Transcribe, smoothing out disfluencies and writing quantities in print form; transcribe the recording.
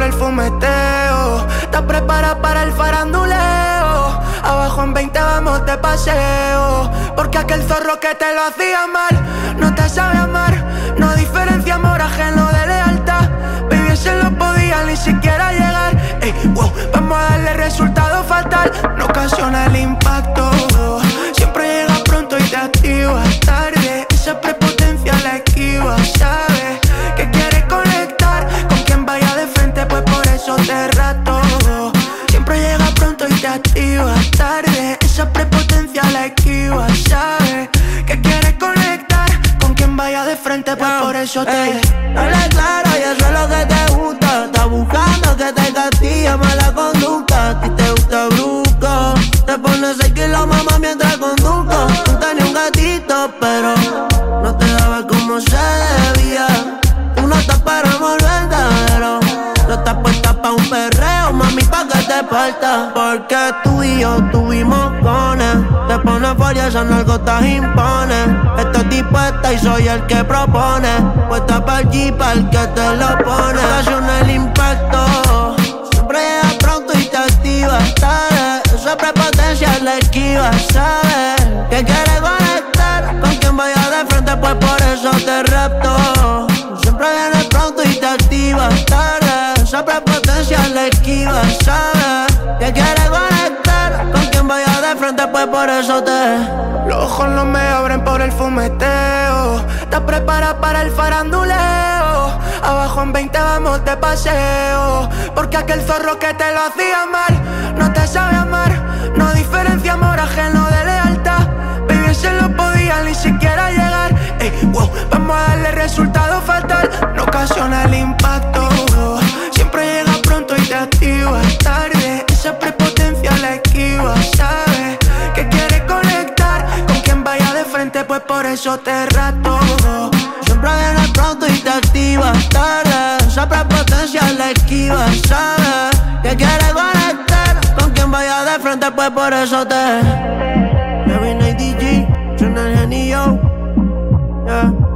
el fumeteo. ¿Estás preparada para el faranduleo? Abajo en 20 vamos de paseo. Porque aquel zorro que te lo hacía mal no te sabe amar. No diferencia amor ajeno de lealtad. Baby, ese no podía ni siquiera llegar. Ey, wow, vamos a darle resultado fatal. No ocasiona el impacto. Siempre llega pronto y te activa tarde. Esa prepotencia la esquiva, ¿sabes? Que quiere conectar con quien vaya de frente, pues por eso te rato. Siempre llega pronto y te activa tarde. Esa prepotencia la esquiva, ¿sabes? Que quiere conectar con quien vaya de frente, pues por eso te... Habla claro y eso es lo que te gusta. Estás buscando que te castigue mala conducta. A ti te gusta brusco. Te pones 6 kilos, mamá, mientras conduzco. Tú tenías un gatito, pero no te daba como se debía. Tú no estás para amor verdadero. No estás puesta pa' un perreo, mami, pa' que te parta. Porque tú y yo tuvimos cones. Te pones por y esa nalgotas impone. Estoy dispuesta y soy el que propone. Puesta pa'l G, pa'l que te lo pone. Ocasiona el impacto. Siempre llega pronto y te activa tarde. Esa prepotencia es la esquiva, ¿sabes? Que quiere conectar con quien vaya de frente, pues por eso te rapto. Siempre viene pronto y te activa tarde. Esa prepotencia es la esquiva, ¿sabes? Que quiere conectar con quien vaya de frente, pues por eso te... Los ojos no me abren por el fumeteo. ¿Estás preparada para el faranduleo? Abajo en 20 vamos de paseo. Porque aquel zorro que te lo hacía mal no te sabe amar. No diferencia amor ajeno de lealtad. Baby, ese no podía ni siquiera llegar. Ey, wow, vamos a darle resultado fatal. No ocasiona el impacto. Siempre llega pronto y te activa tarde. Esa prepotencia la esquiva, ¿sabes? Que quiere conectar con quien vaya de frente, pues por eso te rato. Siempre viene pronto y te activa tarde. Esa prepotencia la esquiva, ¿sabes? Que quiere conectar con quien vaya de frente, pues por eso te... Every night DJ, suena el genio, yeah.